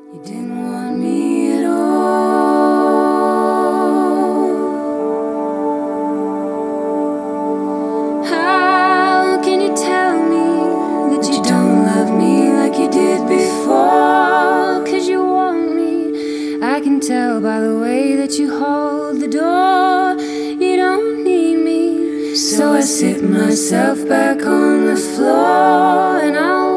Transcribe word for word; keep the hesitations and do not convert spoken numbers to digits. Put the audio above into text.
You didn't want me at all. How can you tell me that you don't love me like you did before? 'Cause you want me, I can tell by the way that you hold the door. You don't need me, so I sit myself back on the floor and I'll